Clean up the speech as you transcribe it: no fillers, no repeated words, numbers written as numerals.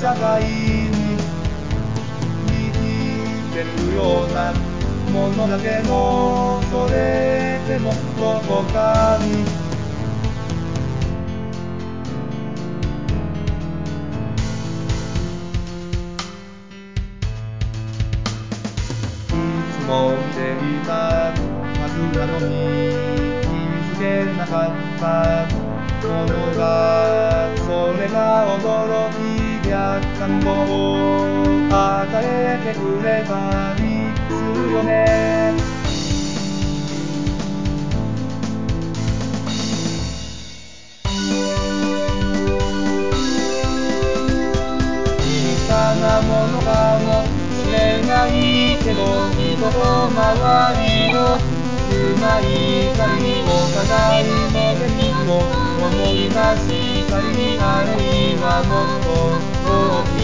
互いに見てるようなものだけど、それでもどこかにいつも見ていたはずなのに気づけなかったものが、それが驚きや感動を与えてくれたりするよね。小さなものかもしれないけど、人と周りの狭い光を互いの出来を思い出したり、あるいはもっと大き